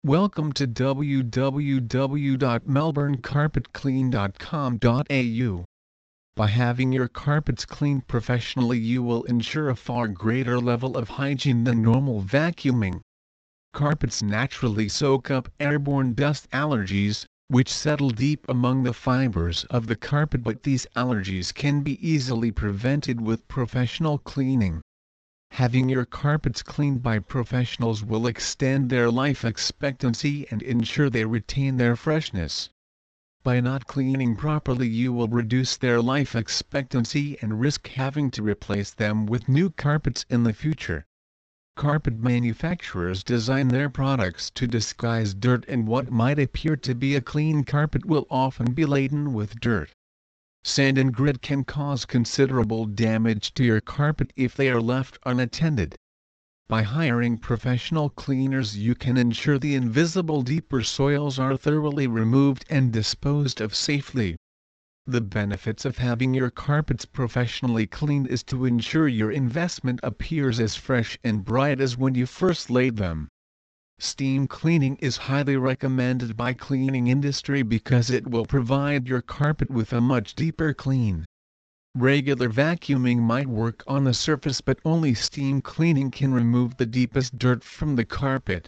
Welcome to www.melbournecarpetclean.com.au. By having your carpets cleaned professionally, you will ensure a far greater level of hygiene than normal vacuuming. Carpets naturally soak up airborne dust allergies, which settle deep among the fibers of the carpet, but these allergies can be easily prevented with professional cleaning. Having your carpets cleaned by professionals will extend their life expectancy and ensure they retain their freshness. By not cleaning properly, you will reduce their life expectancy and risk having to replace them with new carpets in the future. Carpet manufacturers design their products to disguise dirt, and what might appear to be a clean carpet will often be laden with dirt. Sand and grit can cause considerable damage to your carpet if they are left unattended. By hiring professional cleaners, you can ensure the invisible deeper soils are thoroughly removed and disposed of safely. The benefits of having your carpets professionally cleaned is to ensure your investment appears as fresh and bright as when you first laid them. Steam cleaning is highly recommended by cleaning industry because it will provide your carpet with a much deeper clean. Regular vacuuming might work on the surface, but only steam cleaning can remove the deepest dirt from the carpet.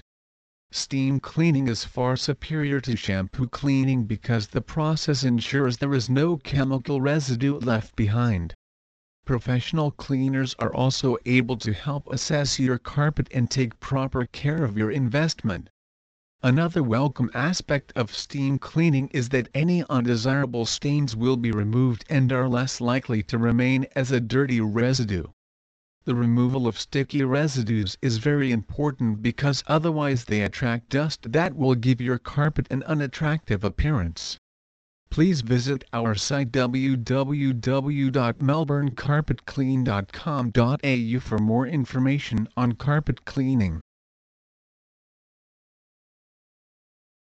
Steam cleaning is far superior to shampoo cleaning because the process ensures there is no chemical residue left behind. Professional cleaners are also able to help assess your carpet and take proper care of your investment. Another welcome aspect of steam cleaning is that any undesirable stains will be removed and are less likely to remain as a dirty residue. The removal of sticky residues is very important because otherwise they attract dust that will give your carpet an unattractive appearance. Please visit our site www.melbournecarpetclean.com.au for more information on carpet cleaning.